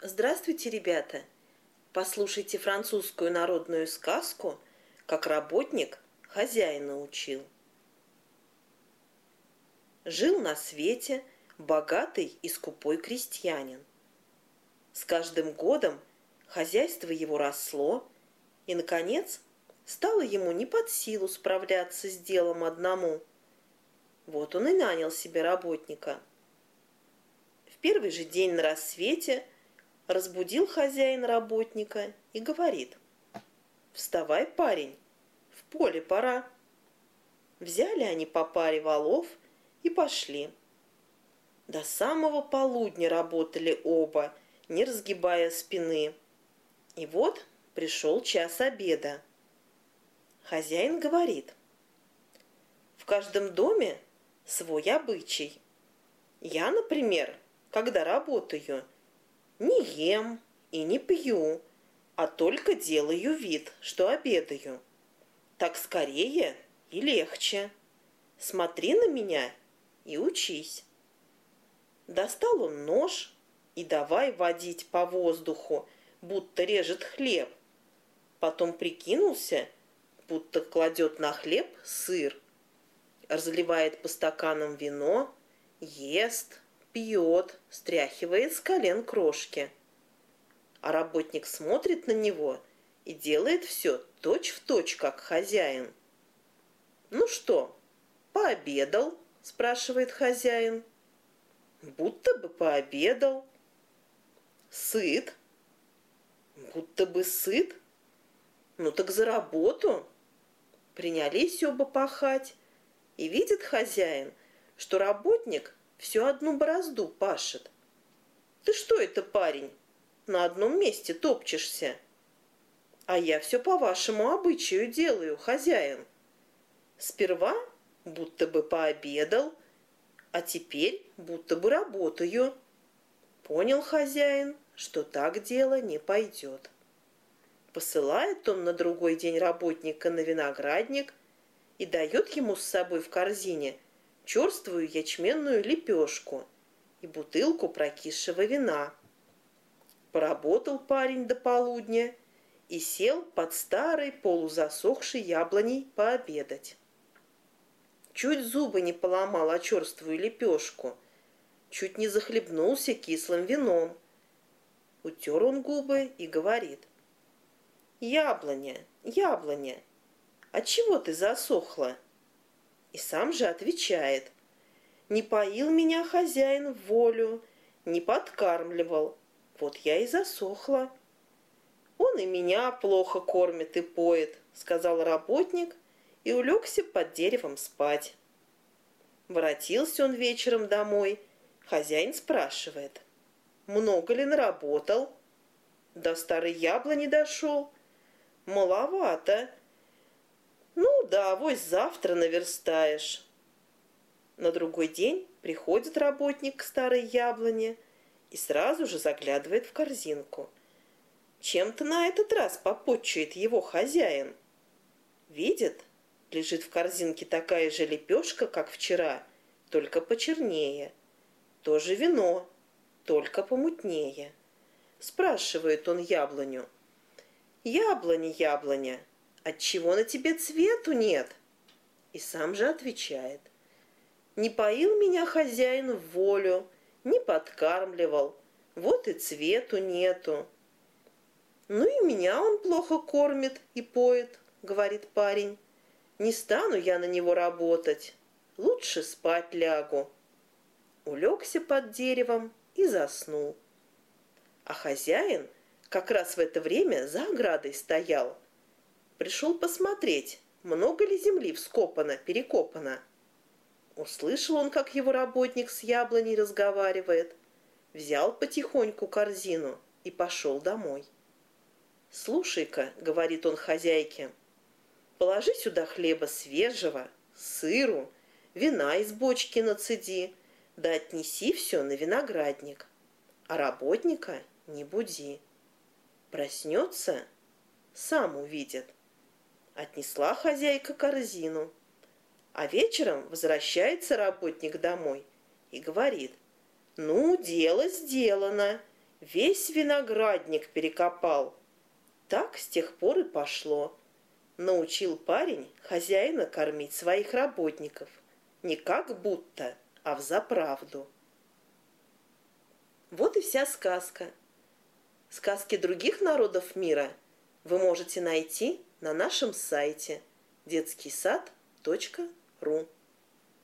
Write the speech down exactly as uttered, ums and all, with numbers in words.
Здравствуйте, ребята! Послушайте французскую народную сказку, как работник хозяина учил. Жил на свете богатый и скупой крестьянин. С каждым годом хозяйство его росло, и, наконец, стало ему не под силу справляться с делом одному. Вот он и нанял себе работника. В первый же день на рассвете разбудил хозяин работника и говорит: «Вставай, парень, в поле пора». Взяли они по паре валов и пошли. До самого полудня работали оба, не разгибая спины. И вот пришел час обеда. Хозяин говорит: «В каждом доме свой обычай. Я, например, когда работаю, не ем и не пью, а только делаю вид, что обедаю. Так скорее и легче. Смотри на меня и учись». Достал он нож и давай водить по воздуху, будто режет хлеб. Потом прикинулся, будто кладет на хлеб сыр. Разливает по стаканам вино, ест, пьет, стряхивает с колен крошки. А работник смотрит на него и делает все точь-в-точь, как хозяин. «Ну что, пообедал?» – спрашивает хозяин. «Будто бы пообедал». «Сыт?» «Будто бы сыт». «Ну так за работу». Принялись оба пахать, и видит хозяин, что работник всю одну борозду пашет. «Ты что это, парень, на одном месте топчешься?» «А я все по вашему обычаю делаю, хозяин. Сперва будто бы пообедал, а теперь будто бы работаю». Понял хозяин, что так дело не пойдет. Посылает он на другой день работника на виноградник и дает ему с собой в корзине черствую ячменную лепешку и бутылку прокисшего вина. Поработал парень до полудня и сел под старой полузасохшей яблоней пообедать. Чуть зубы не поломал о черствую лепешку, чуть не захлебнулся кислым вином. Утер он губы и говорит: «Яблоня, яблоня, отчего ты засохла?» И сам же отвечает: «Не поил меня хозяин в волю, не подкармливал, вот я и засохла». «Он и меня плохо кормит и поет», — сказал работник, и улегся под деревом спать. Воротился он вечером домой, хозяин спрашивает: «Много ли наработал?» «До старой яблони дошел». «Маловато». «Ну да, вось завтра наверстаешь». На другой день приходит работник к старой яблоне и сразу же заглядывает в корзинку. Чем-то на этот раз попотчует его хозяин. Видит, лежит в корзинке такая же лепешка, как вчера, только почернее. Тоже вино, только помутнее. Спрашивает он яблоню: «Яблоня, яблоня, отчего на тебе цвету нет?» И сам же отвечает: «Не поил меня хозяин в волю, не подкармливал, вот и цвету нету». «Ну и меня он плохо кормит и поет», — говорит парень. «Не стану я на него работать, лучше спать лягу». Улегся под деревом и заснул. А хозяин как раз в это время за оградой стоял. Пришел посмотреть, много ли земли вскопано, перекопано. Услышал он, как его работник с яблоней разговаривает, взял потихоньку корзину и пошел домой. «Слушай-ка», — говорит он хозяйке, — «положи сюда хлеба свежего, сыру, вина из бочки нацеди, да отнеси все на виноградник, а работника не буди. Проснется, сам увидит». Отнесла хозяйка корзину, а вечером возвращается работник домой и говорит: «Ну, дело сделано, весь виноградник перекопал. Так с тех пор и пошло. Научил парень хозяина кормить своих работников. Не как будто, а взаправду. Вот и вся сказка. Сказки других народов мира вы можете найти на нашем сайте детский сад точка ру.